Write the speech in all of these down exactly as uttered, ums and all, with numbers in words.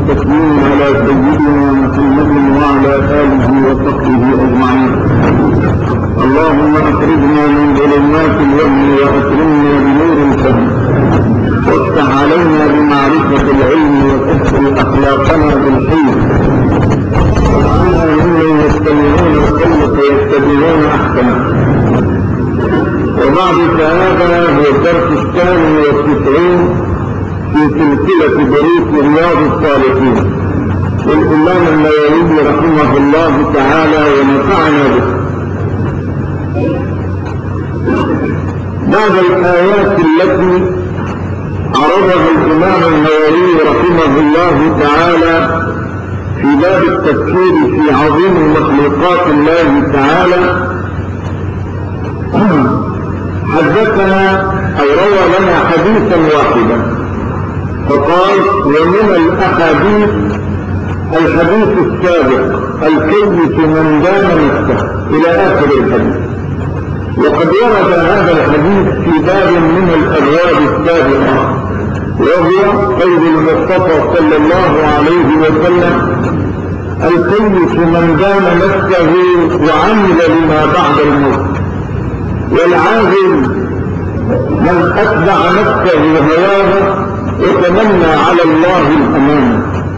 التسليم على سيدنا محمد وعلى آله وصحبه أجمعين. اللهم أخرجنا من ظلمات الوهم وأكرمنا بنور الفهم، وافتح علينا بمعرفة العلم وكسر أخلاقنا بالحلم، واجعلنا ممن يستمعون القول فيتبعون أحسنه. وبعد فهذا هو الدرس الثاني والتسعين في سلسلة دروس رياض الصالحين للإمام النووي رحمه الله تعالى ونفعنا به. بعد الآيات التي عرضها الإمام النووي رحمه الله تعالى في باب التفكير في عظيم مخلوقات الله تعالى، حدثنا أو روى لنا حديثا واحدا فقال: ومن الأحاديث الحديث السابق الكيس من دان نفسه إلى آخر الحديث. وقد ورد هذا الحديث في باب من الأبواب السابقة، وهو قول المصطفى صلى الله عليه وسلم: الكيس من دان نفسه وعمل لما بعد الموت، والعاجز من أتبع نفسه هواها وتمنى على الله الأمانة.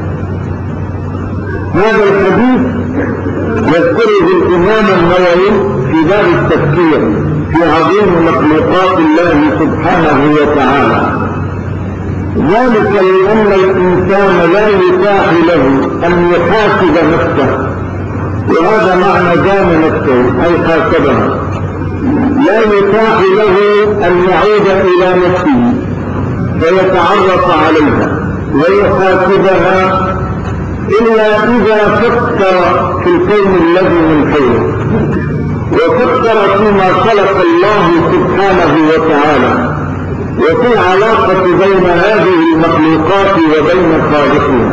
هذا الحديث يذكره الإمام النووي في باب التفكير في عظيم مخلوقات الله سبحانه وتعالى، ذلك لأن الإنسان لا يتاح له أن يحاسب نفسه، وهذا معنى دان نفسه أي حاسبها. لا يتاح له أن يعود إلى نفسه فيتعرف عليها ويحاسبها إلا إذا فكر في الكون الذي من حوله، وفكر فيما خلق الله سبحانه وتعالى وفي العلاقة بين هذه المخلوقات وبين خالقها.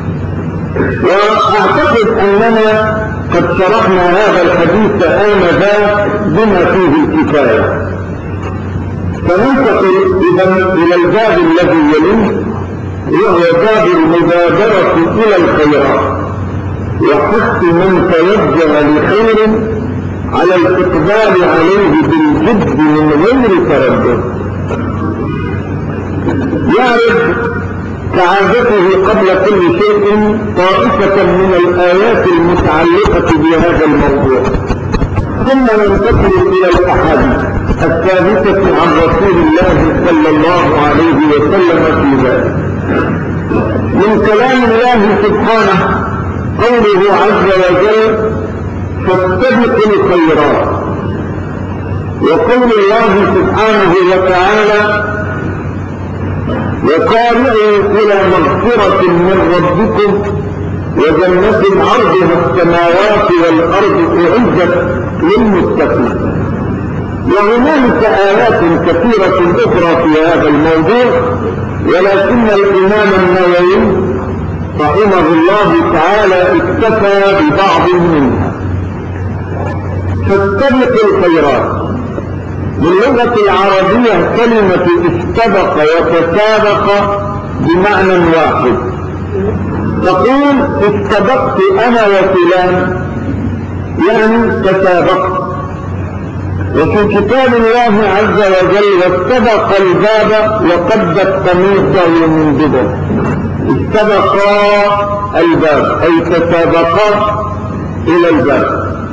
وأعتقد أننا قد شرحنا هذا الحديث آنذاك بما فيه الكفاية، فننتقل إذا إلى الباب الذي يليه، وهو باب المبادرة إلى الخيرات وحث من توجه لخير على الإقبال عليه بالجد من غير تردد. يعرف كعادته قبل كل شيء طائفة من الآيات المتعلقة بهذا الموضوع، ثم ننتقل إلى الأحاديث الثابتة عن رسول الله صلى الله عليه وسلم في ذلك. من كلام الله سبحانه قوله عز وجل: فاستبقوا الخيرات، وقول الله سبحانه وتعالى: وقارعوا إلى مغفرة من ربكم وجنة عرضها السماوات والأرض أعدت للمتقين. وهنالك آيات كثيرة أخرى في هذا الموضوع، ولكن الإمام النووي رحمه الله تعالى اكتفى ببعض منها. فاستبقوا الخيرات باللغة العربية كلمة استبق وتسابق بمعنى واحد. تقول استبقت أنا وفلان يعني تسابقت. وفي كتاب الله عز وجل: واستبق الباب وقدت قميصه من دبر. استبقا الباب أي تسابقا إلى الباب.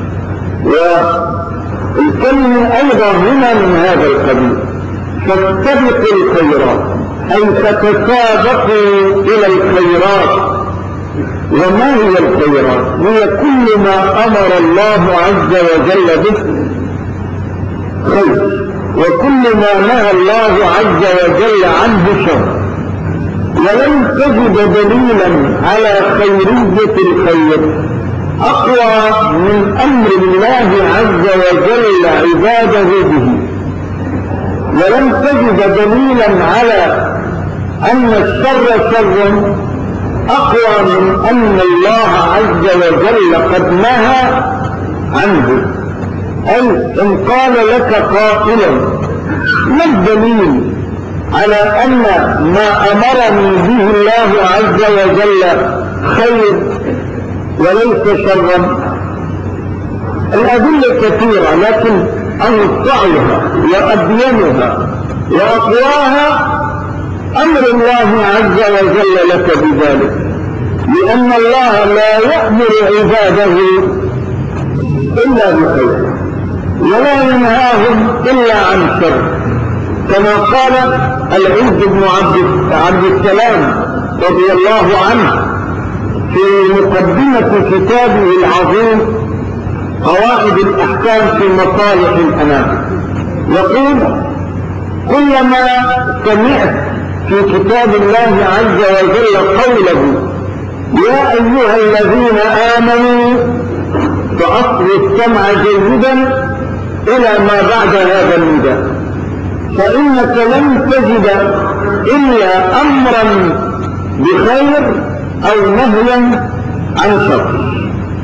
والكلمة أيضا هنا من هذا القبيل: فاستبقوا الخيرات أي تتسابقوا إلى الخيرات. وما هي الخيرات؟ هي كل ما أمر الله عز وجل به خير، وكل ما نهى الله عز وجل عنه شر. ولن تجد دليلا على خيرية الخير أقوى من أمر الله عز وجل عباده به، ولن تجد دليلا على أن الشر شر أقوى من أن الله عز وجل قد نهى عنه. أي إن قال لك قائلا: ما الدليل على أن ما أمرني به الله عز وجل خير وليس شرا؟ الأدلة كثيرة، لكن أوسعها وأبينها وأقواها أمر الله عز وجل لك بذلك، لأن الله لا يأمر عباده إلا بخير ولا ينهاهم إلا عن شر، كما قال العز بن عبد السلام رضي الله عنه في مقدمة كتابه العظيم قواعد الأحكام في مصالح الأنام، يقول: كلما سمعت في كتاب الله عز وجل قوله يا أيها الذين آمنوا فأصغوا السمع جيدا إلى ما بعد هذا النداء، فإنك لن تجد إلا أمرا بخير أو نهيا عن شر.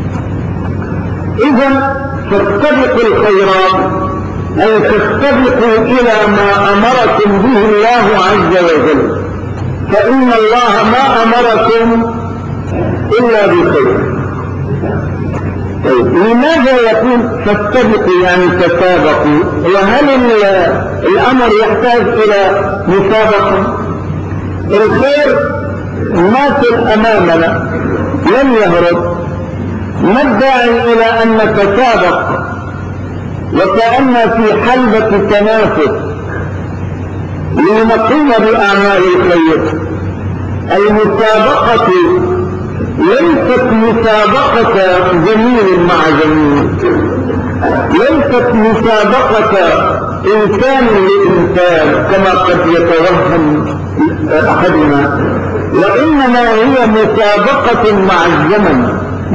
إذا فاستبقوا الخيرات، أي تستبقوا إلى ما أمركم به الله عز وجل، فإن الله ما أمركم إلا بخير. طيب لماذا يقول فاستبقوا يعني تسابقوا؟ وهل الأمر يحتاج إلى مسابقة؟ الخير ماثل أمامنا لن يهرب، ما الداعي إلى أن نتسابق وكأن في حلبة تنافس لنقوم بأعمال الخير؟ المسابقة ليست مسابقة جميل مع جميل، ليست مسابقة إنسان لإنسان كما قد يتوهم أحدنا، وإنما هي مسابقة مع الزمن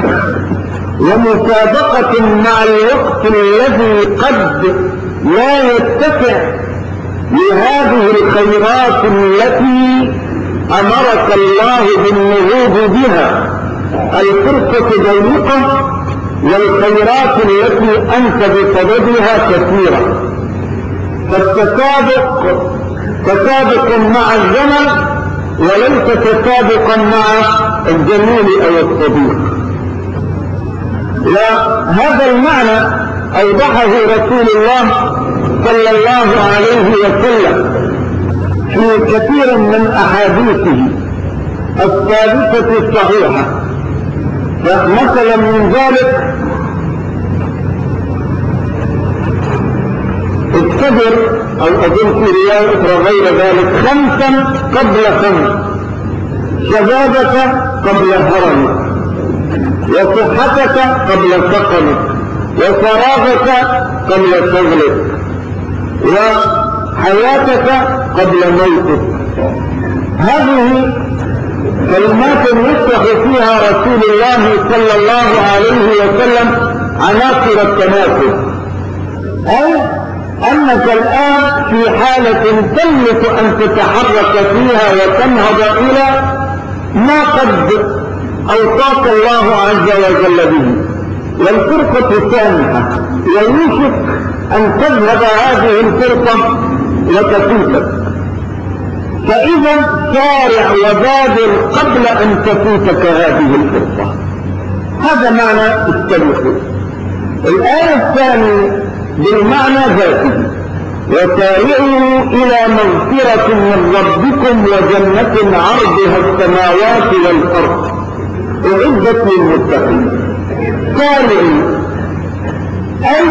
ومسابقة مع الوقت الذي قد لا يتسع لهذه الخيرات التي أمرك الله بالنهوض بها. الفرصة ضيقة والخيرات التي أنت بصددها كثيرة، فالتسابق تسابق مع الزمن وليس تسابقا مع الجميل أو الصديق. وهذا المعنى أوضحه رسول الله صلى الله عليه وسلم في كثير من أحاديثه الثابتة الصحيحة. فمثلا من ذلك الصبر، أو أظن في رواية أخرى غير ذلك: خمسا قبل خمس، شبابك قبل هرمك، وصحتك قبل سقمك، وفراغك قبل شغلك، وحياتك قبل موتك. هذه كلمات يشرح فيها رسول الله صلى الله عليه وسلم عناصر التنافس، أي أنك الآن في حالة تملك أن تتحرك فيها وتنهض إلى ما قد أوصاك الله عز وجل به، والفرصة سانحة ويوشك أن تذهب هذه الفرصة وتفوتك، فإذا سارع وبادر قبل أن تفوتك هذه الفرصة. هذا معنى استبقوا. الآية الثانية بالمعنى ذاته: وسارعوا إلى مغفرة من ربكم وجنة عرضها السماوات والأرض أعدت للمتقين. سارعوا أي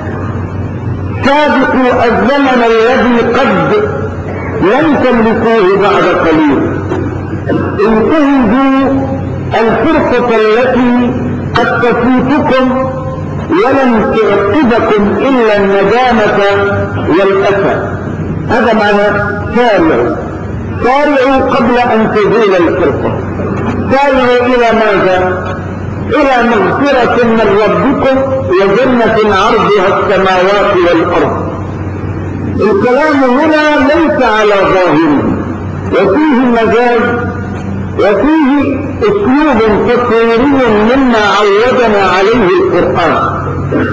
سابقوا الزمن الذي قد لم تملكوه بعد قليل، انتهزوا الفرصة التي قد تفوتكم ولن تعقبكم إلا الندامة والأسى. هذا معنى سارعوا. سارعوا قبل أن تزول الفرصة. سارعوا إلى ماذا؟ إلى مغفرة من ربكم وجنة عرضها السماوات والأرض. الكلام هنا ليس على ظاهره، وفيه مجاز وفيه اسلوب تصويري مما عودنا عليه القرآن.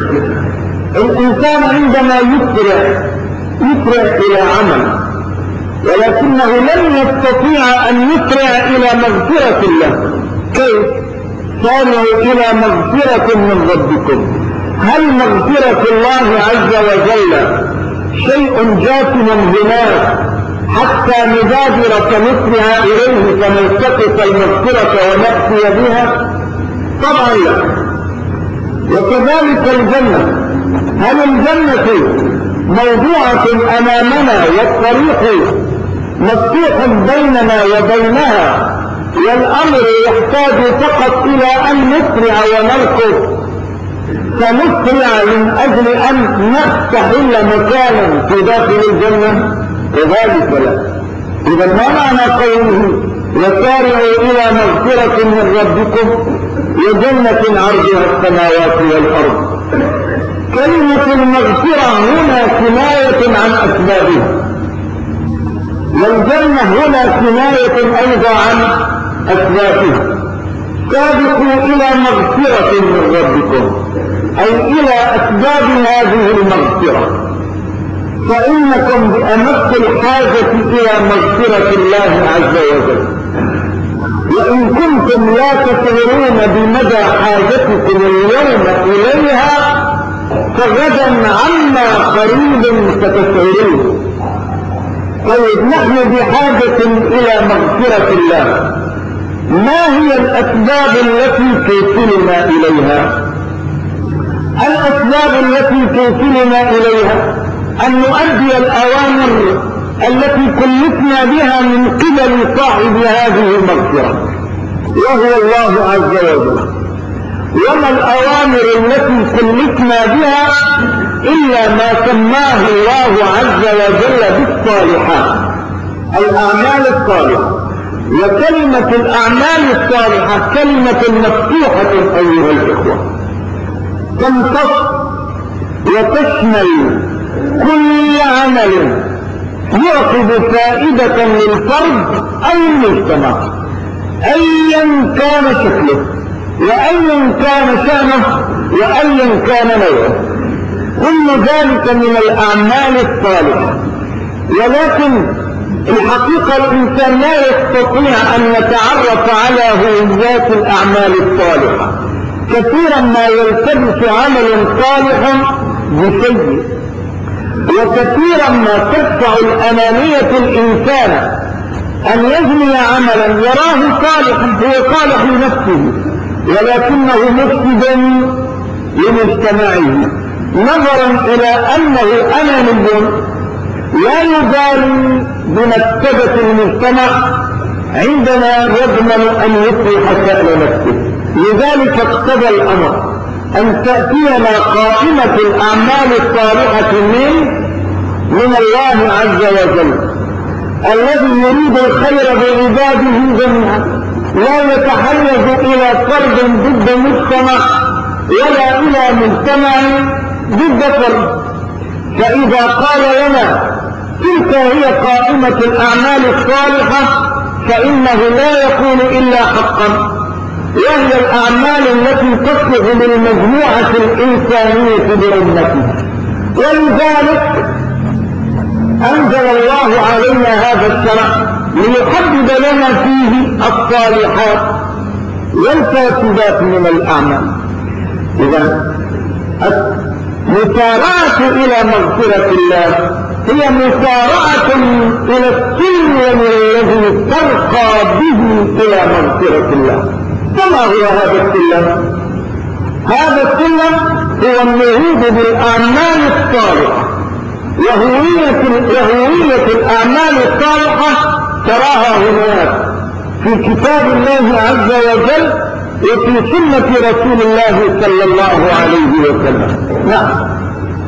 الإنسان عندما يسرع يسرع إلى عمل ولكنه لن يستطيع أن يسرع إلى مغفرة الله. كيف؟ سارعوا إلى مغفرة من ربكم. هل مغفرة الله عز وجل شيء جاثم هناك حتى نبادر فنسرع إليه فنلتقط المغفرة ونأتي بها؟ طبعا لا. وكذلك الجنة، هل الجنة موضوعة أمامنا والطريق مفتوح بيننا وبينها والأمر يحتاج فقط إلى أن نسرع ونركض فنسرع من أجل أن نستحل مكانا في داخل الجنة؟ كذلك لا. إذا ما معنى قوله وسارعوا إلى مغفرة من ربكم وجنة عرضها السماوات والأرض؟ كلمة المغفرة هنا كناية عن أسبابها، والجنة هنا كناية أيضا عن أسبابها. سابقوا إلى مغفرة من ربكم أي إلى أسباب هذه المغفرة، فإنكم بأمس الحاجة إلى مغفرة الله عز وجل. وإن كنتم لا تشعرون بمدى حاجتكم اليوم إليها فغدا عما قريب ستشعرون. طيب نحن بحاجة إلى مغفرة الله، ما هي الأسباب التي توصلنا إليها؟ الأسباب التي توصلنا إليها أن نؤدي الأوامر التي كلفنا بها من قبل صاحب هذه المغفرة وهو الله عز وجل. وما الأوامر التي كلفنا بها إلا ما سماه الله عز وجل بالصالحات، الأعمال الصالحة. وكلمة الأعمال الصالحة كلمة مفتوحة أيها الإخوة، تمتص وتشمل كل عمل يعقد فائدة للفرد أو المجتمع أيا كان شكله وأيا كان شأنه وأيا كان نوعه، كل ذلك من الأعمال الصالحة. ولكن الحقيقة الإنسان لا يستطيع أن يتعرف على هويات الأعمال الصالحة. كثيرا ما يلتبس عمل صالح بسيء، وكثيرا ما تدفع الأنانية الإنسان أن يجني عملا يراه صالحا، هو صالح لنفسه ولكنه مفسد لمجتمعه، نظرا إلى أنه أناني لا يبالي بمكتبة المجتمع عندما يضمن أن يصلح شأن نفسه. لذلك اقتضى الأمر أن تأتينا قائمة الأعمال الصالحة من من الله عز وجل الذي يريد الخير بعباده جميعا، لا يتحيز إلى فرد ضد مجتمع ولا إلى مجتمع ضد فرد. فإذا قال لنا تلك هي قائمة الأعمال الصالحة فإنه لا يقول إلا حقا، وهي الأعمال التي تصلح للمجموعة الإنسانية برمته. ولذلك أنزل الله علينا هذا الشرع ليحدد لنا فيه الصالحات والفاسدات من الأعمال. إذا المسارعة إلى مغفرة الله هي مسارعة إلى السلم الذي ترقى به إلى مغفرة الله. فما هو هذا السلم؟ هذا السلم هو النهوض بالأعمال الصالحة، وهوية وهوية الأعمال الصالحة تراها هناك في كتاب الله عز وجل وفي سنة رسول الله صلى الله عليه وسلم. نعم.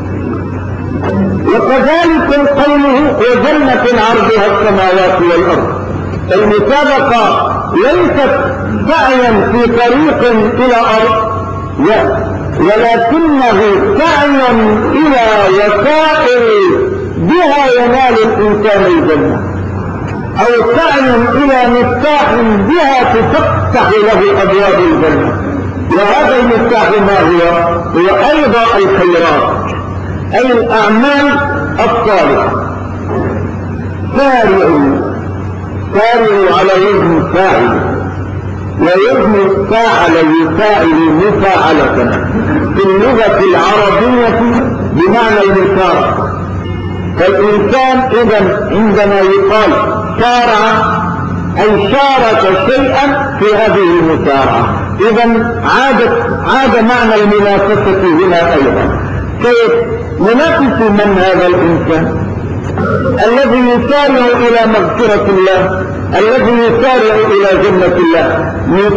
وكذلك قوله وجنة عرضها السماوات والأرض، المسابقة ليست سعيا في طريق إلى أرض، لا، ولكنه سعيا إلى وسائل بها ينال الإنسان الجنة، أو سعيا إلى مفتاح بها تفتح له أبواب الجنة. وهذا المفتاح ما هو؟ هو أيضا الخيرات، أي الأعمال الصالحة. سارعوا، سارعوا على وزن فاعل، ووزن فاعل يفاعل مفاعلة في اللغة العربية بمعنى المسارعة. فالإنسان إذا عندما يقال سارع أي شارك شيئا في هذه المسارعة. إذا عادت عاد معنى المنافسة هنا أيضا. كيف ينافس من هذا الإنسان الذي يسارع إلى مغفرة الله، الذي يسارع إلى جنة الله؟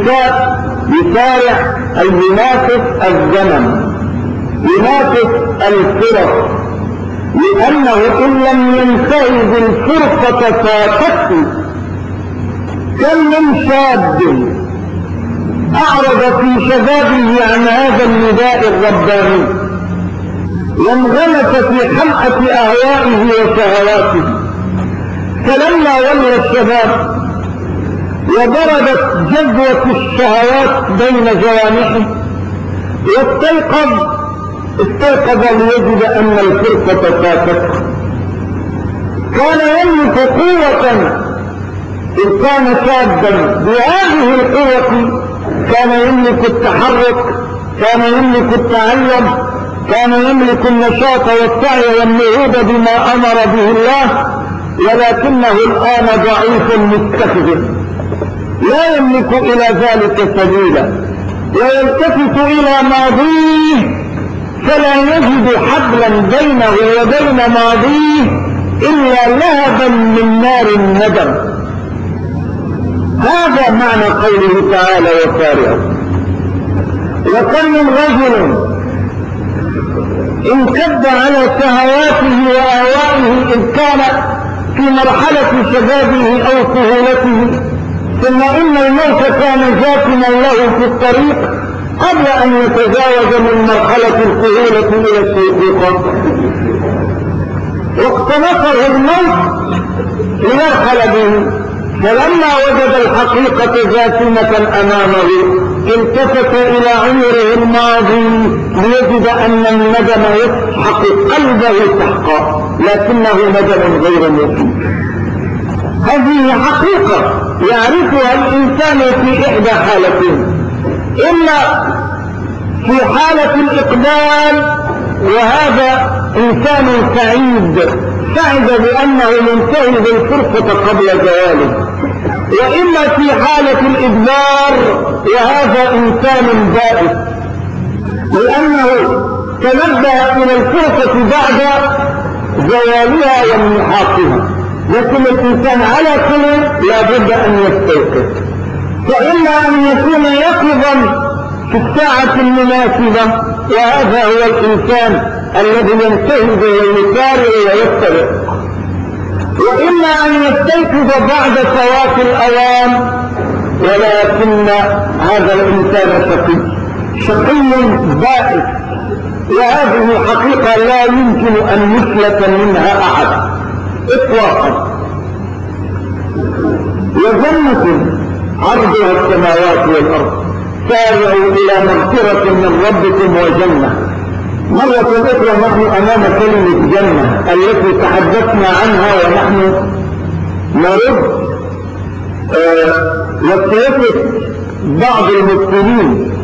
يسارع أي ينافس الزمن، ينافس الفرص، لأنه إن لم ينتهز الفرصة فاتته. كم من شاب أعرض في شبابه عن هذا النداء الرباني وانغمس في حلقة أهوائه وشهواته، فلما ولى الشباب وضربت جذوة الشهوات بين جوانحه واستيقظ استيقظ ليجد أن الفرصة فاتته. كان يملك قوة إذ كان شابا، بهذه القوة كان يملك التحرك، كان يملك التعلم، كان يملك النشاط والسعي والنهوض بما أمر به الله، ولكنه الآن ضعيف مستخدم لا يملك إلى ذلك سبيلا، ويلتفت إلى ماضيه فلا يجد حبلا بينه وبين ماضيه إلا لهبا من نار الندم. هذا معنى قوله تعالى وسارعوا. وكم من رجل انكب على شهواته وآوائه إذ كان في مرحلة شبابه أو طفولته، ثم إن الموت كان جاثما له في الطريق قبل أن يتجاوز من مرحلة الطفولة إلى الشيخوخة، واقتنصه الموت ليرحل به. فلما وجد الحقيقة جاثمة أمامه التفت إلى عمره الماضي ليجد أن الندم يسحق قلبه سحقا، لكنه ندم غير مفيد. هذه حقيقة يعرفها الإنسان في إحدى حالتين: إما في حالة الإقبال وهذا إنسان سعيد سعد بأنه ينتهز الفرصة قبل زواله، وإما في حالة الإدبار وهذا إنسان بائس لأنه تنبه إلى الفرصة بعد زوالها وانمحاقها. لكن الإنسان على كل لا بد أن يستيقظ، فإما أن يكون يقظا في الساعة المناسبة، وهذا هو الإنسان الذي ينتهز ويسارع ويستبق، وإما أن يستيقظ بعد فوات الأوان، ولكن هذا الإنسان شقي شقي بائس، وهذه حقيقة لا يمكن أن يفلت منها أحد إطلاقا. وجنة عرضها السماوات والأرض سارعوا إلى مغفرة من ربكم وجنة. مرة أخرى نحن أمام كلمة جنة التي تحدثنا عنها ونحن نرد وسيفت بعض المسلمين.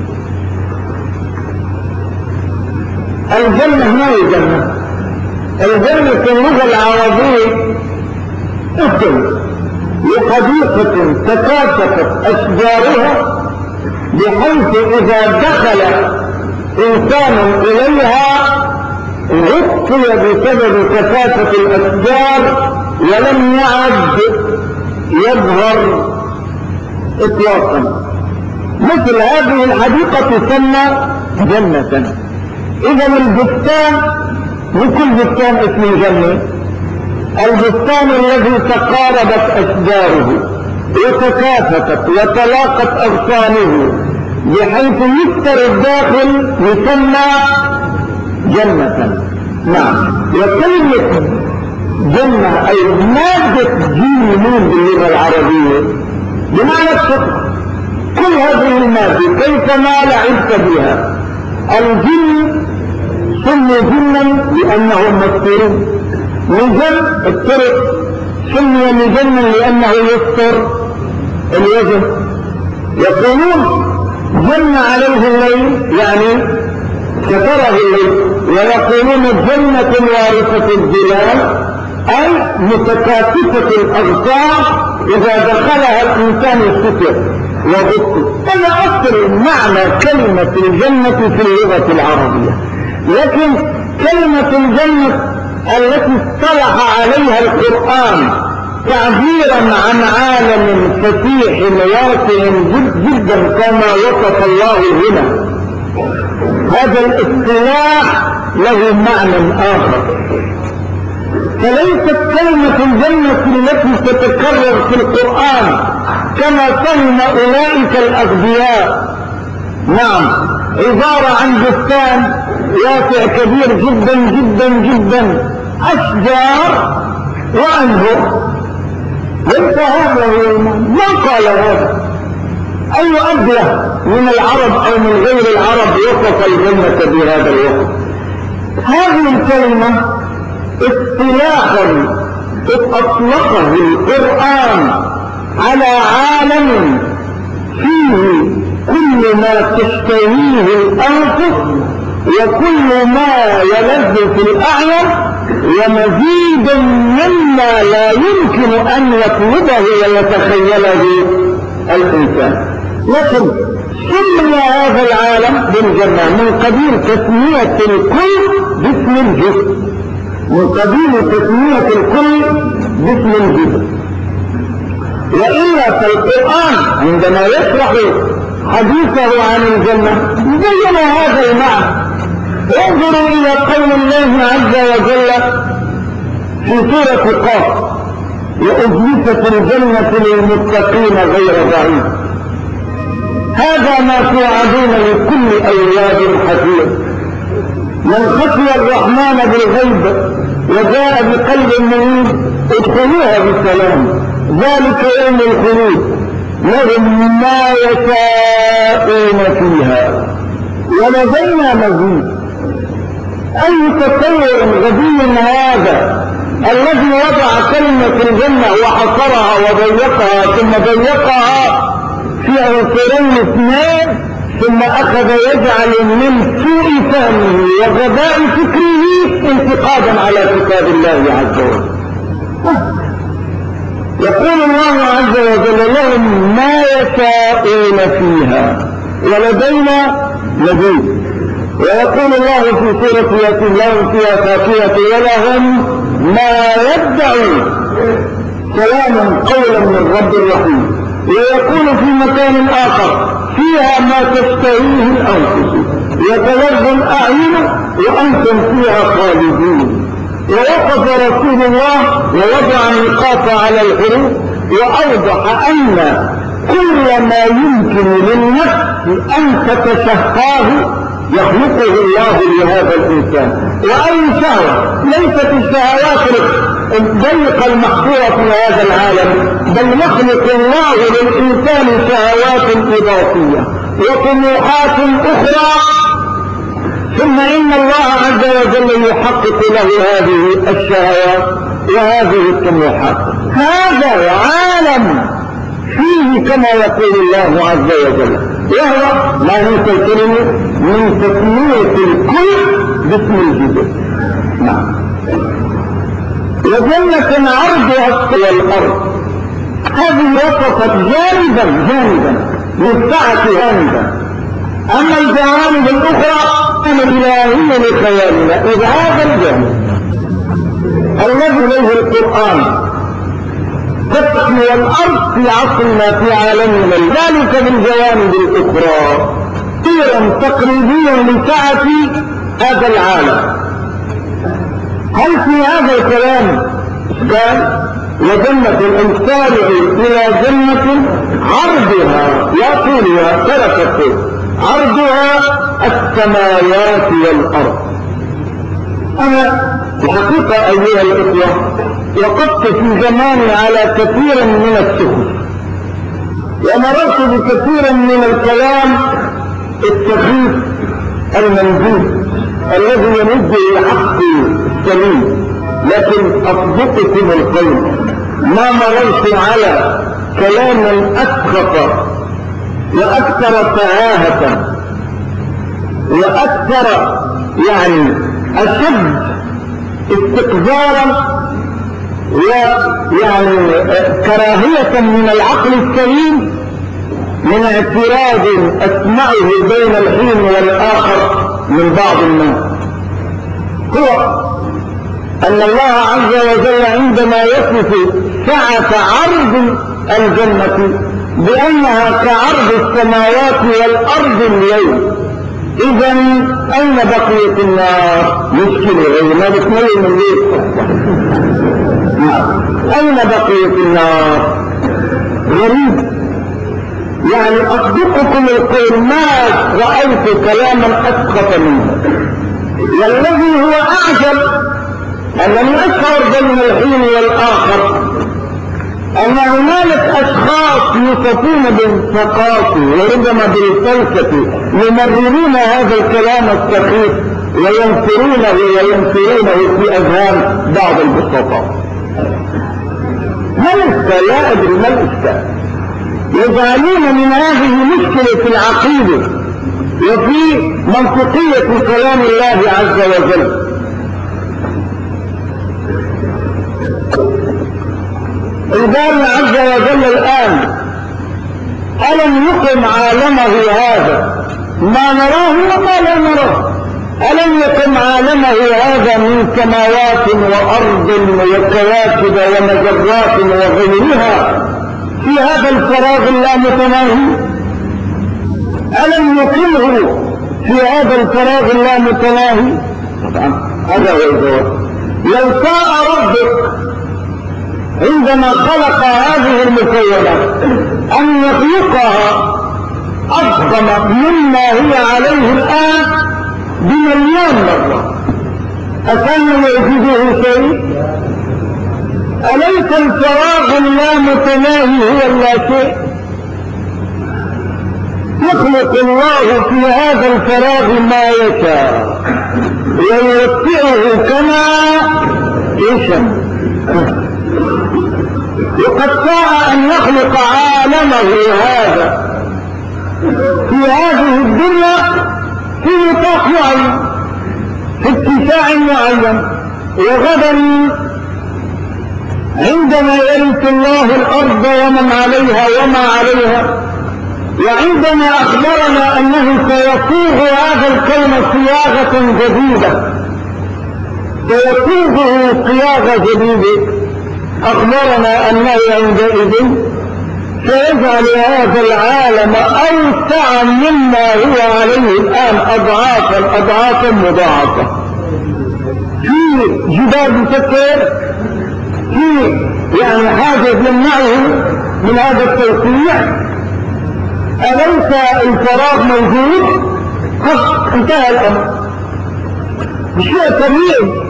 الجنة ما هي جنة؟ الجنة في اللغة العربية اسم لحديقة تكاثفت أشجارها بحيث إذا دخل إنسان إليها غطي بسبب كثافة الأشجار ولم يعد يظهر إطلاقا. مثل هذه الحديقة تسمى جنة. إذا البستان لكل بستان اسم جنة، البستان الذي تقاربت أشجاره وتكاثفت وتلاقت أغصانه بحيث يكثر الداخل يسمى جنة. نعم. وكلمة جنة أي مادة جيم باللغة العربية بمعنى الشكر. كل هذه المادة كيفما لعبت بها. الجن سموا جنا لأنهم مذكورون من جن الطرق سمي مجنا لأنه يستر الوجه. يقولون جن عليه الليل يعني ستره الليل، ويقولون جنة وارثة الظلال أي متكاتفة الأغصان إذا دخلها الإنسان ستر وغطي. هذا أصل معنى كلمة الجنة في اللغة العربية. لكن كلمة الجنة التي اصطلح عليها القرآن تعبيرا عن عالم فتيح واسع جدا كما وصف الله هنا، هذا الاصطلاح له معنى آخر. فليست كلمة الجنة التي تتكرر في القرآن كما فهم أولئك الأغبياء، نعم، عبارة عن بستان واسع كبير جدا جدا جدا، أشجار وأنهر. ليس هذا هو المعنى، ما قال هذا. أي أبله من العرب أو من غير العرب وصف الجنة بهذا الوصف؟ هذه الكلمة اصطلاحا اطلقه القرآن على عالم فيه كل ما تشتهيه الأنفس وكل ما يلذ في الأعين ومزيد مما لا يمكن أن يطلبه ويتخيله الإنسان. لكن سمي هذا العالم بالجنة من قبيل تسمية الكل باسم الجزء، من قبيل تسمية الكل باسم الجزء. وإلا فالقرآن عندما يشرح حديثه عن الجنة يبين هذا المعنى. انظروا إلى قول الله عز وجل في سورة قاف: وأزلفت الجنة للمتقين غير بعيد. هذا ما توعدون لكل أولاد حفيظ. من خشي الرحمن بالغيب وجاء بقلب منيب ادخلوها بسلام، ذلك يوم الخلود لهم ما يشاءون فيها ولدينا مزيد. أي تصور غبي هذا الذي وضع كلمة الجنة وحصرها وضيقها ثم ضيقها في عنصرين اثنين، ثم أخذ يجعل من سوء فهمه وغباء فكره انتقادا على كتاب الله عز وجل. يقول الله عز وجل لهم ما يشاءون فيها ولدينا مزيد. ويقول الله في سورة ياسين: لهم فيها فاكهة ولهم ما يدعون سلام قولا من رب رحيم. ويقول في مكان آخر: فيها ما تشتهيه الأنفس وتلذ الأعين وأنتم فيها خالدون. ووقف رسول الله ووضع النقاط على الحروف وأوضح أن كل ما يمكن للنفس أن تتشهاه يخلقه الله لهذا الإنسان. وأي شهوة ليست الشهوات الضيقة المحصورة في هذا العالم، بل يخلق الله للإنسان شهوات إضافية وطموحات أخرى، ثم إن الله عز وجل يحقق له هذه الشهوات وهذه الطموحات. هذا عالم فيه كما يقول الله عز وجل، وهو ما ننسى الكلمة من تسمية الكل باسم الجزء. نعم. وجنة عرضها والأرض، هذه وصفت جانبا جانبا للسعة جانبا، أما الجوانب الأخرى أنا إلهية لخيالنا. إذ هذا الجانب الذي له القرآن تسمي الأرض في عصرنا في عالمنا ذلك بالجوانب الأخرى صيرا تقريبيا لسعة هذا العالم. هل في هذا الكلام إشكال؟ وجنة الإنسان إلى جنة عرضها لا طولها تركت عرضها السماوات والأرض. أنا الحقيقة أيها الإخوة وقفت في زماني على كثير من السخف ومررت بكثير من الكلام السخيف المنزول الذي يمد الحق السليم، لكن أصدقكم القول ما مررت على كلام أسخط وأكثر فهاهة وأكثر يعني أشد استقذارا ويعني كراهية من العقل السليم من اعتراض أسمعه بين الحين والآخر من بعض الناس، هو أن الله عز وجل عندما يصف سعة عرض الجنة بأنها كعرض السماوات والأرض اليوم، إذا أين بقية النار؟ مشكلة غير ما بتميل من الليل. أين بقية النار؟ غريب. يعني أصدقكم القول ما رأيت كلاما أسخط منه، والذي هو أعجب أنني أشعر بين الحين والآخر أن هنالك أشخاص يوصفون بالثقافة وربما بالفلسفة يمررون هذا الكلام السخيف وينثرونه وينثرونه في أذهان بعض البسطاء. ما الإشكال؟ لا أدري ما الإشكال. يجعلون من هذه مشكلة في العقيدة وفي منطقية كلام الله عز وجل. الباري عز وجل الآن ألم يقم عالمه هذا ما نراه وما لا نراه؟ ألم يقم عالمه هذا من سماوات وأرض وكواكب ومجرات وغيرها في هذا الفراغ اللامتناهي؟ ألم يقمه في هذا الفراغ اللامتناهي؟ طبعا هذا هو الجواب. لو شاء ربك عندما خلق هذه المكونات أن يخلقها أفضل مما هي عليه الآن بمليون مرة، أكان يعجزه شيء؟ أليس الفراغ اللامتناهي هو اللا شيء؟ يخلق الله في هذا الفراغ ما يشاء ويوسعه كما يشاء. وقد شاء أن يخلق عالمه هذا في هذه الدنيا في نطاق معين في اتساع معين، وغدا عندما يرث الله الأرض ومن عليها وما عليها، وعندما أخبرنا أنه سيصوغ هذا الكون صياغة جديدة سيصوغه صياغة جديدة، أخبرنا أنه عندئذ سيجعل هذا العالم أوسع مما هو عليه الآن أضعافا أضعافا مضاعفة. في جدار مسكر، في يعني حاجة يمنعه من هذا التوسيع. أليس الفراغ موجود؟ قد انتهى الأمر بشيء طبيعي.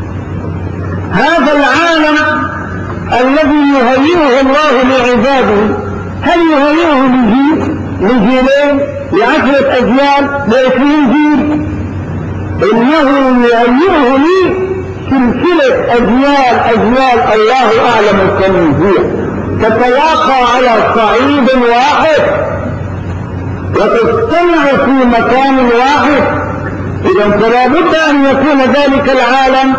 هذا العالم الذي يهيئه الله لعباده هل يهيئه لجيل لجيلين لعشرة أجيال لعشرين جيل؟ إنه يهيئه لي سلسلة أجيال أجيال الله أعلم كم هي تتواقع على صعيد واحد وتجتمع في مكان واحد. إذا فلا بد أن يكون ذلك العالم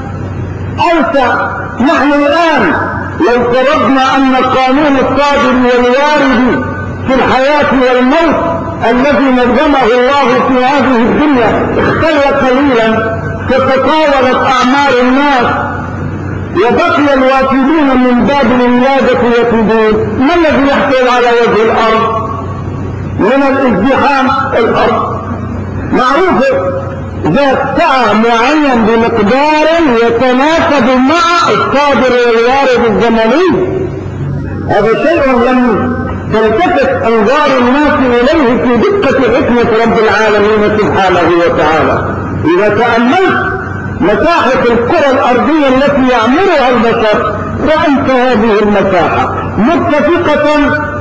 أوسع. نحن الآن لو فرضنا أن قانون الصادر والوارد في الحياة والموت الذي نظمه الله في هذه الدنيا اختل قليلا فتطاولت أعمار الناس وبقي الوافدون من باب الولادة يفيدون. ما الذي يحصل على وجه الأرض من الازدحام؟ الأرض معروفة ذات سعة معين بمقدار يتناسب مع الصادر والوارد الزمني. هذا شيء لم تلتفت أنظار الناس إليه في دقة حكمة رب العالمين سبحانه وتعالى. إذا تأملت مساحة الكرة الأرضية التي يعمرها البشر رأيت هذه المساحة متفقة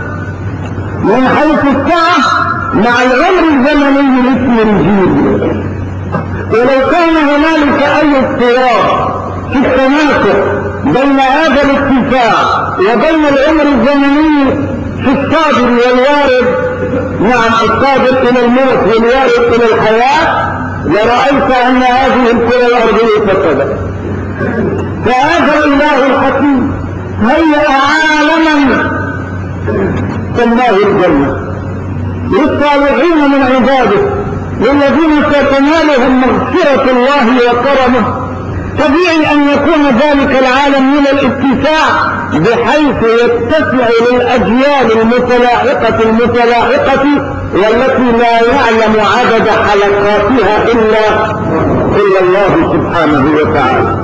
من حيث السعة مع العمر الزمني لاسم الجيل. ولو كان هنالك أي اضطراب في التناسق بين هذا الاتفاق وبين العمر الزمني في الصادر والوارد، نعم الصادر الى الموت والوارد الى الحياة، لرأيت ان هذه الكرة الارضية فسدت. فهذا الاله الحكيم هيأ عالما سماه الجنة للصالحين من عباده، للذين ستنالهم مغفرة الله وكرمه. طبيعي ان يكون ذلك العالم من الاتساع بحيث يتسع للاجيال المتلاحقة المتلاحقة والتي لا يعلم عدد حلقاتها الا الا الله سبحانه وتعالى.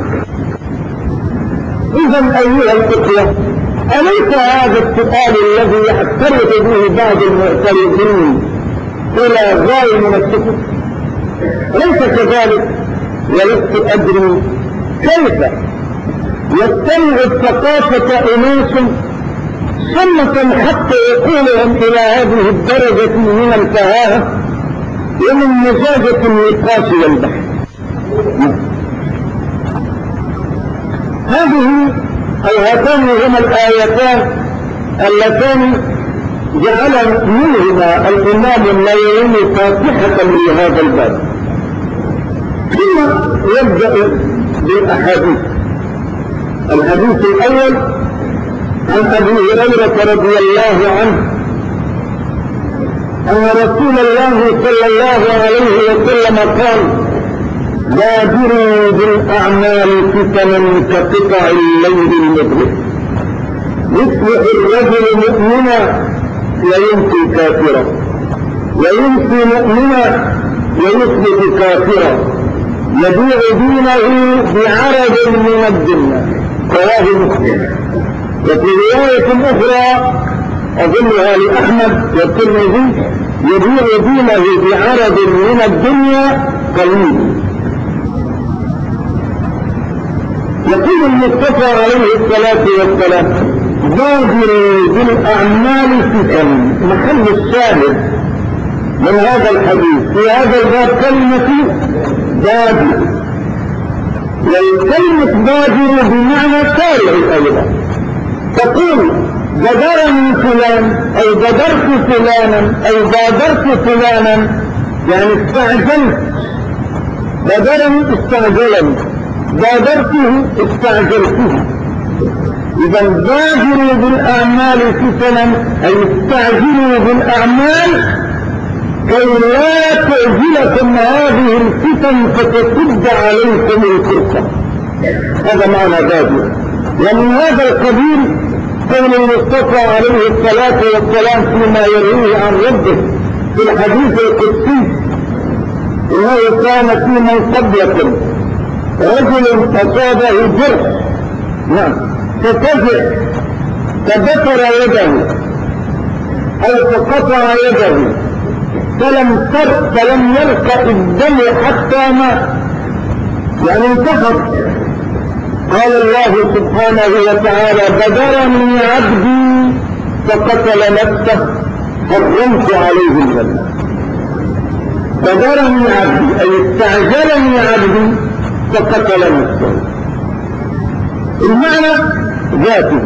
اذا ايها الاخوة، أليس هذا السؤال الذي يعترض به بعض المعترضين إلى غاية من السكوت؟ ليس كذلك، ولست أدري كيف يستمع الثقافة أناس سنة حتى يقولهم إلى هذه الدرجة من الفهاهة ومن مزاجة النقاش والبحث. هذه أو هاتان هما الآيتان اللتان جعل منهما الإمام النووي فاتحة لهذا الباب. ثم يبدأ بالأحاديث. الحديث الأول عن أبي هريرة رضي الله عنه أن رسول الله صلى الله عليه وسلم قال: بادروا بالأعمال فتنا كقطع الليل المظلم، يصبح الرجل مؤمنا ويمسي كافرا، ويمسي مؤمنا ويصبح كافرا، يبيع دينه بعرض من الدنيا. رواه مسلم. وفي رواية أخرى أظنها لأحمد والترمذي: يبيع دينه بعرض من الدنيا قليل. يقول المصطفى عليه الصلاة والسلام: بادروا بالأعمال فتن. محل الشاهد من هذا الحديث في هذا الباب كلمة بادر، والكلمة بادر بمعنى سارع أيضا. تقول بادرني فلان أو بادرت فلانا أو بادرت فلانا، يعني استعجلت. بادرني استعجلني، بادرته استعجلته. إذا بادروا بالأعمال فتنا أي استعجلوا بالأعمال كي لا تعجلكم هذه الفتن فتسد عليكم الفرصة. هذا معنى بادر. ومن هذا القبيل قول المصطفى عليه الصلاة والسلام فيما يرويه عن ربه في الحديث القدسي: إنه كان في من قبلكم رجل أصابه جرح، نعم، ففزع فبتر يده أو فقطع يده فلم تر فلم يلقى الدم حتى مات، يعني انتحر. قال الله سبحانه وتعالى: بادرني عبدي فقتل نفسه حرمت عليه الجنة. بادرني عبدي أي استعجلني عبدي فقتل نفسه. المعنى ذاته،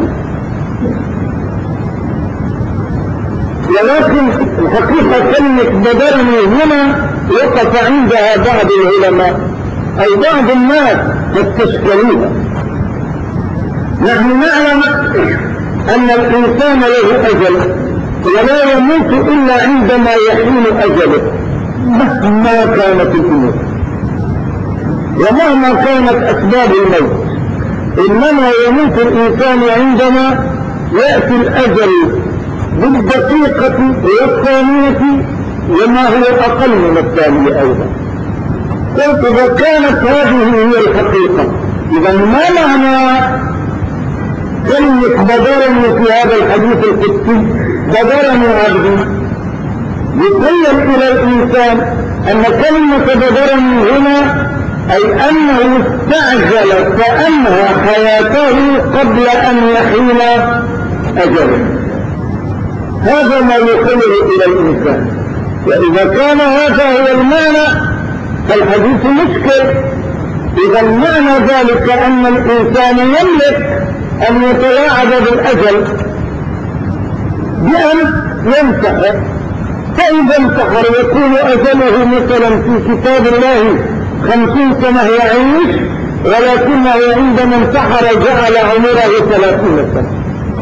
ولكن الحقيقة كلمة بادرني هنا وقف عندها بعض العلماء أي بعض الناس يستشكلوها. نحن نعلم أن الإنسان له أجل ولا يموت إلا عندما يحين أجله مهما كانت الأمور ومهما كانت أسباب الموت، إنما يموت الإنسان عندما يأتي الأجل بالدقيقة والثانية وما هو أقل من الثانية أيضا. إذا كانت هذه هي الحقيقة، إذا ما معنى كلمة بادرني في هذا الحديث القدسي؟ بادرني عبدي يخيل إلى الإنسان أن كلمة بادرني هنا أي أنه استعجل فأنهى حياته قبل أن يحين أجله. هذا ما يخيل إلى الإنسان. وإذا كان هذا هو المعنى فالحديث مشكل، إذا معنى ذلك أن الإنسان يملك أن يتلاعب بالأجل بأن ينتحر، فإذا انتحر يكون أجله مثلا في كتاب الله خمسين سنة يعيش، ولكنه عندما انتحر جعل عمره ثلاثين سنة.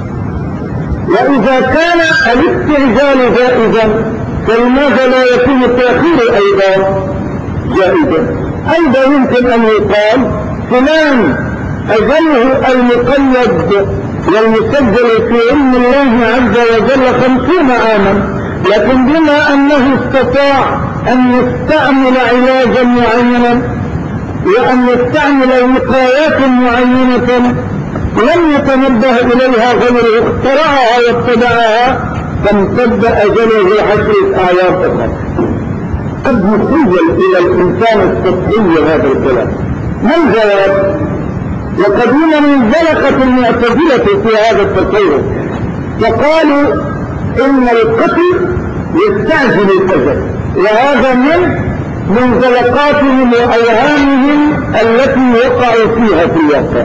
وإذا كان الاستعجال جائزا فلماذا لا يكون التأخير أيضا جائزا؟ أيضا يمكن أن يقال فلان أجله المقيد والمسجل في علم الله عز وجل خمسين عاما، لكن بما أنه استطاع أن يستعمل علاجا معينا وأن يستعمل وقايات معينة لم يتنبه إليها غيره اخترعها واتبعها فامتد أجله عشرة أعوام أخرى. قد يخيل إلى الإنسان السطحي هذا الكلام. ما الجواب؟ وقد من زلقة المعتزلة في هذا التصور فقالوا إن القتل يستعجل الأجل، وهذا من منزلقاتهم وأوهامهم التي وقعوا فيها في الواقع.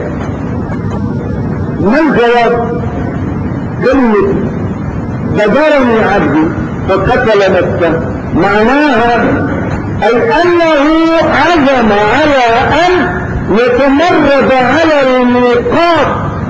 ما الجواب؟ كلمة بدرني عبدي فقتل نفسه معناها أي أنه عزم على أن يتمرد على الميقات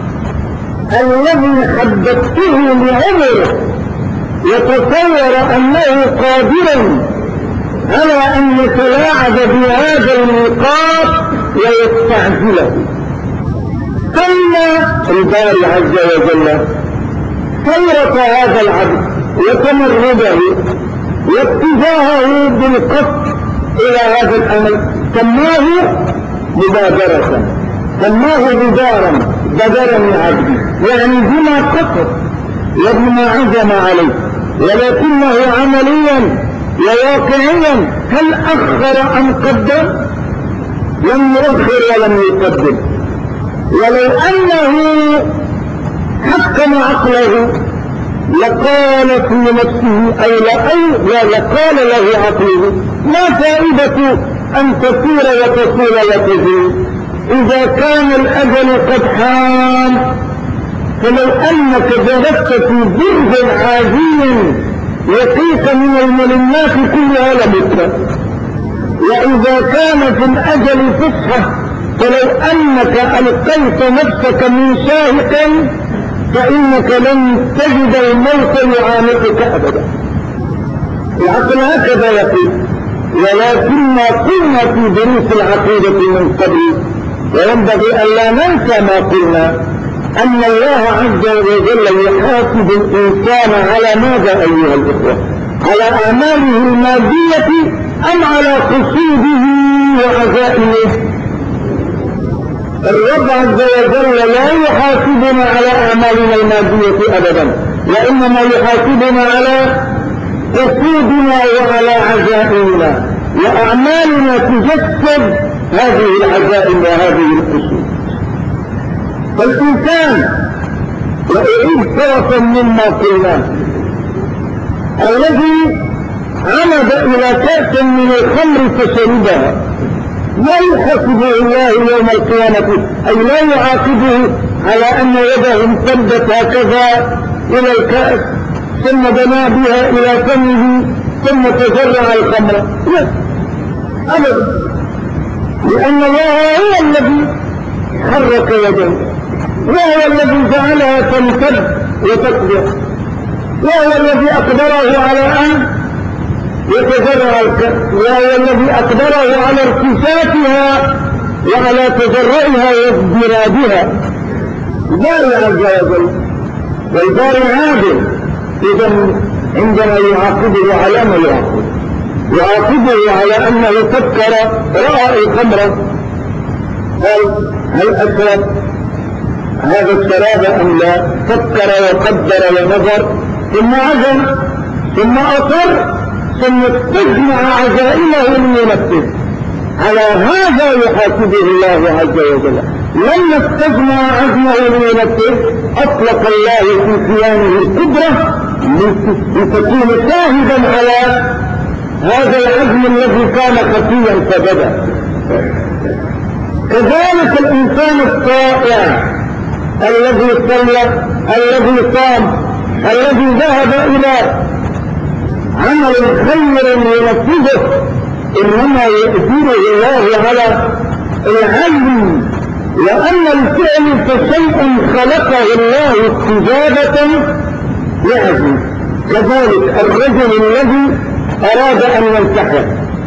الذي حددته لعمره، يتصور أنه قادر على أن يتلاعب بهذا الميقات ويستعجله. ثم الباري عز وجل سيرة هذا العبد وتمرده واتجاهه بالقصد إلى هذا الأمل سماه مبادرة، سماه بدارا، بدرني عبدي، يعني بما قصد وبما عزم عليه، ولكنه عمليا وواقعيا هل أخر أم قدم؟ لم يؤخر ولم يقدم. ولو أنه حكم عقله لقال في نفسه أي لا لقال له عقله ما فائدة أن تسير وتصول وتزيد إذا كان الأجل قد حان، فلو أنك جلست في برج عادي يقيك من الملمات كلها لمت. وإذا كان في الأجل فسحة فلو أنك ألقيت نفسك من شاهق فإنك لن تجد الموت يعانقك أبدا. العقل هكذا يقول، ولكن ما قلنا في دروس العقيدة من قبل وينبغي أن لا ننسى ما قلنا أن الله عز وجل يحاسب الإنسان على ماذا أيها الإخوة؟ على أعماله المادية أم على قصوده وعزائمه؟ الرب عز وجل لا يحاسبنا على أعمالنا المادية أبدا، وإنما يحاسبنا على قصودنا وعلى عزائمنا، وأعمالنا تجسد هذه العزائم وهذه القصود. فالإنسان وإعيد طرفا مما قلناه الذي عمد إلى كأس من الخمر فشربها لا يحاسبه الله يوم القيامة، أي لا يعاقبه على أن يده امتدت هكذا إلى الكأس ثم بنى بها إلى فمه ثم تجرع الخمر، لا أبدا، لأن الله هو الذي حرك يده، وهو الذي جعلها تمتد وتكبر، وهو الذي أقدره على أن يتجرع الكأس، وهو الذي أقدره على ارتفاعها وعلى تجرعها وازدرادها. الباري عز وجل والباري عادل، إذا عندما يعاقبه على ما يعاقبه يعاقبه على أنه فكر رأى الخمر قال هل أشرب هذا الشراب أم لا؟ فكر وقدر ونظر ثم عزم ثم أصر ثم استجمع عزائمه لينفذ. على هذا يحاسبه الله عز وجل. لما استجمع عزمه لينفذ أطلق الله في قيامه القدرة لتكون شاهدا على هذا العزم الذي كان خفيا فبدا. كذلك الإنسان الطائع الذي صلى، الذي صام، الذي ذهب إلى عمل خير ينفذه، إنما يؤثره الله على العلم، وأن الفعل كشيء خلقه الله استجابة لعزم. كذلك الرجل الذي أراد أن ينتحر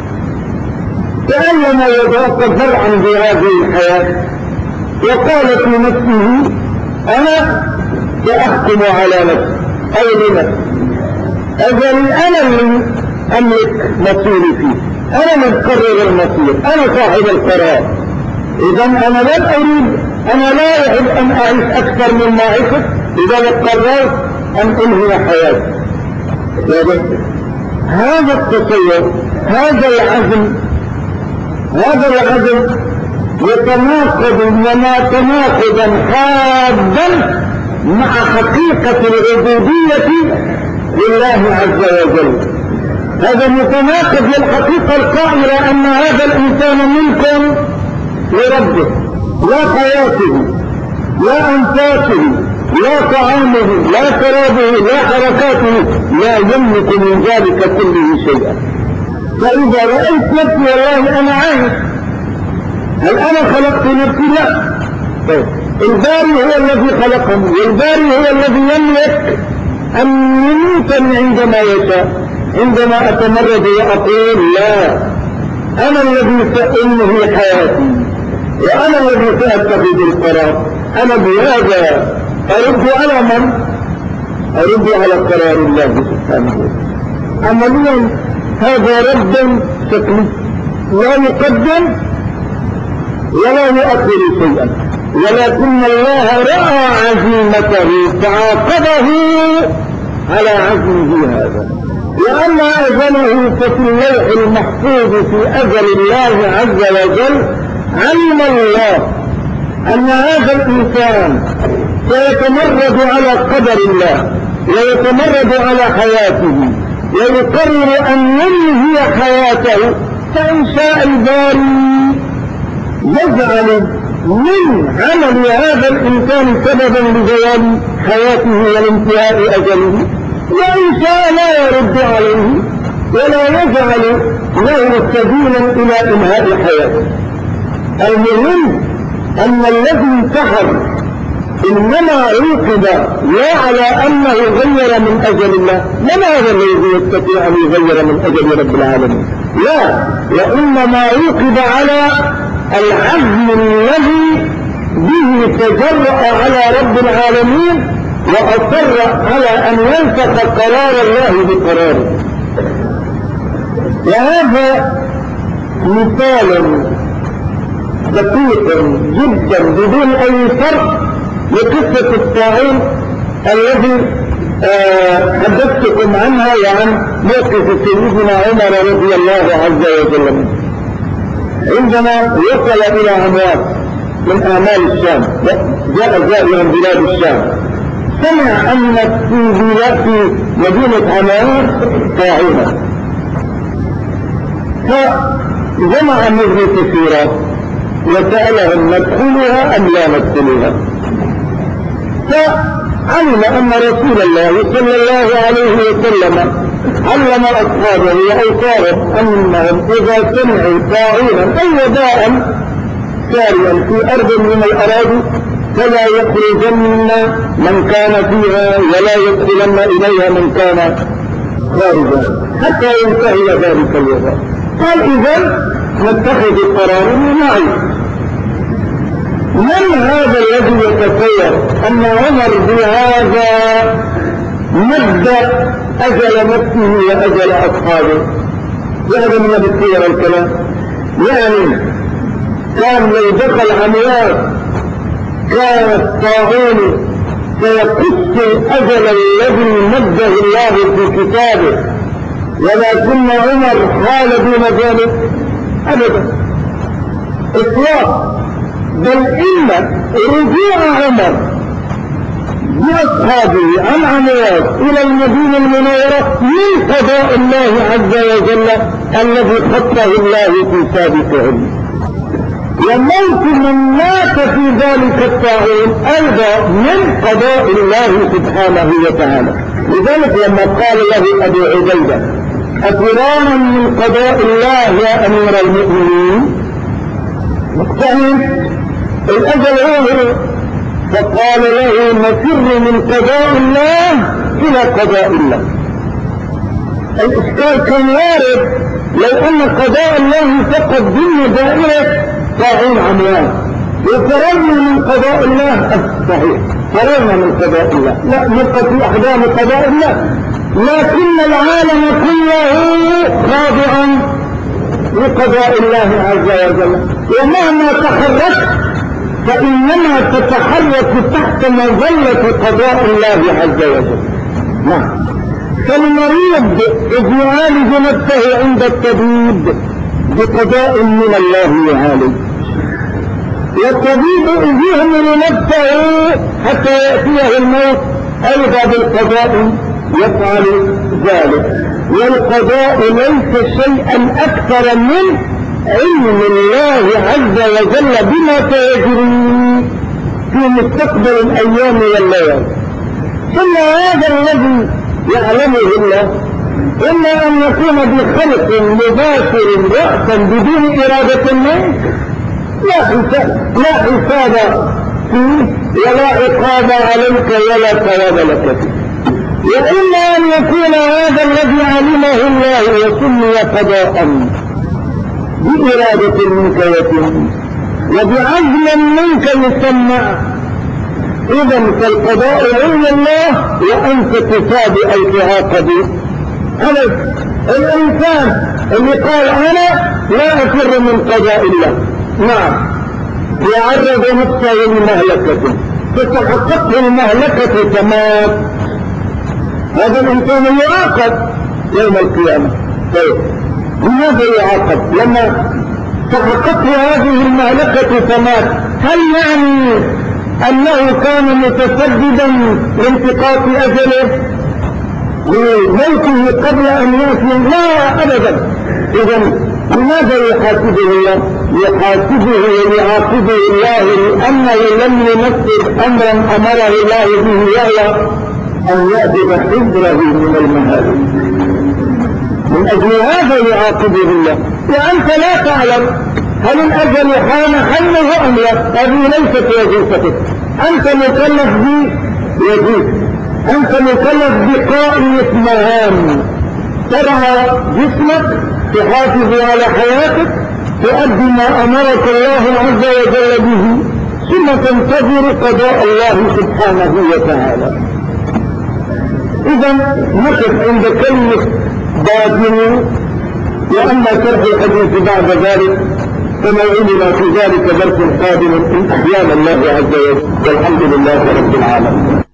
كأنما يذاق زرعا بهذه الحياة وقال في نفسه أنا سأحكم على نفسي أو لنفسي، أجل أنا اللي أملك مصيري فيه، أنا من قرر المصير، أنا صاحب القرار. إذا أنا لن أريد، أنا لا أحب أن أعيش أكثر مما عشت، إذا قررت أن أنهي حياتي. هذا التصور، هذا العزم، هذا العزم يتناقض وما تناقضا حادا مع حقيقة العبودية لله عز وجل. هذا متناقض للحقيقة القائلة أن هذا الإنسان ملك لربه، لا حياته، لا أنفاسه، لا طعامه، لا شرابه، لا حركاته، لا يملك من ذلك كله شيئا. فإذا رأيت نفسي والله أنا عايش، هل أنا خلقت نفسي؟ لا. الباري هو الذي خلقني، والباري هو الذي يملك أن يميتني عندما يشاء. عندما أتمرد وأقول لا، أنا الذي سأنهي حياتي، وأنا الذي سأتخذ القرار. أنا بهذا أرد على من؟ أرد على قرار الله سبحانه وتعالى. عمليا هذا رد شكلي لا يقدم ولا يؤخر شيئا، ولكن الله رأى عزيمته فعاقبه على عزمه هذا، لأن أجله ففي اللوح المحفوظ في أجل الله عز وجل. علم الله أن هذا الإنسان سيتمرد على قدر الله ويتمرد على حياته ويقرر أن ينهي حياته، فإن شاء الباري يجعل من عمل هذا الإنسان سببا لزوال حياته والانتهاء أجله، وإن شاء لا يرد عليه ولا يجعل له سبيلا إلى إنهاء حياته. المهم أن الذي انتحر إنما عوقب لا على أنه غير من أجل الله، من هذا الذي يستطيع أن يغير من أجل رب العالمين؟ لا، وإنما عوقب على العزم الذي به تجرأ على رب العالمين وأصر على أن ينسخ قرار الله بقراره. وهذا مثال دقيق جدا بدون أي فرق لقصة الطاعون الذي آه حدثتكم عنها وعن موقف سيدنا عمر رضي الله عز وجل منه. عندما وصل إلى عمواس من آمال الشام، جاء زائرا بلاد الشام، سمع أن في بلاد مدينة عمواس طاعونة، فجمع النبي كثيرا وسألهم ندخلها أم لا ندخلها، فعلم أن رسول الله صلى الله عليه وسلم علم أصحابه وأوصاهم أنهم إذا سمعوا طاعونا أي وباء ساريا في أرض من الأراضي فلا يخرجن من كان فيها ولا يدخلن إليها من كان خارجا حتى ينتهي ذلك الوباء. قال إذا نتخذ القرار معي. من هذا الذي يتصور أن عمر بهذا مد أجل نفسه وأجل أصحابه؟ هذا من السير الكلام. يعني كان لو دخل عمواس كان الطاعون سيقص أجل الذي مده الله في كتابه، ولكن عمر حال دون ذلك أبدا إطلاق، بل إن رجوع عمر بأصحابه عن عمواس إلى المدينة المنورة من قضاء الله عز وجل الذي خطه الله في سابق علمه. وموت من مات في ذلك الطاعون أيضا من قضاء الله سبحانه وتعالى. لذلك لما قال له أبو عبيدة أفرانا من قضاء الله يا أمير المؤمنين مقتحم الأجل هو، فقال له نفر من قضاء الله إلى قضاء الله. الإشكال كان وارد لو أن قضاء الله فقط ضمن دائرة طاعون عميان، وفررنا من قضاء الله صحيح فررنا من قضاء الله، لا نبقى في أحكام قضاء الله، لكن العالم كله خاضع لقضاء الله عز وجل، ومهما تحركت فإنما تتحرك تحت مظلة قضاء الله عز وجل. نعم. فالمريض إذ يعالج نفسه عند الطبيب بقضاء من الله يعالج، والطبيب إذ يهمل نفسه حتى يأتيه الموت أيضا بالقضاء يفعل ذلك. والقضاء ليس شيئا أكثر من علم الله عز وجل بما سيجري في مستقبل الأيام والليالي. ثم هذا الذي يعلمه الله إلا أن يكون بخلق مباشر رأسا بدون إرادة منك لا حساب لا حساب فيه ولا عقاب عليك ولا ثواب لك فيه. وإلا أن يكون هذا الذي علمه الله وسمي قضاء بإرادة منك يتم وبعزم منك يسمى، إذا فالقضاء علم الله وأنت تصاب أو تعاقب عليك. الإنسان اللي قال أنا لا أفر من قضاء الله، نعم، يعرض نفسه لمهلكة فتحققه المهلكة فمات، هذا الإنسان يعاقب يوم القيامة. طيب لماذا يعاقب؟ لما تحققه هذه المهلكة فمات، هل يعني أنه كان متسددا لانتقاص أجله لموته قبل أن يأتي؟ لا أبدا. إذا لماذا يحاسبه الله؟ يحاسبه ويعاقبه الله لأنه لم ينفذ أمرا أمره الله به وهو أن يأخذ حذره من المهالك، من أجل هذا يعاقبه الله. وأنت لا تعلم هل الأجل حان حله أم لا، هذه ليست وظيفتك. أنت مكلف بوظيفة، أنت مكلف بقائمة مهام، ترعى جسمك، تحافظ على حياتك، تؤدي ما أمرك الله عز وجل به، ثم تنتظر قضاء الله سبحانه وتعالى. إذا نقف عند كلمة باطن، وأما شرح الحديث بعد ذلك فموعدنا في ذلك درس قادم إن أحيانا الله عز وجل، والحمد لله رب العالمين.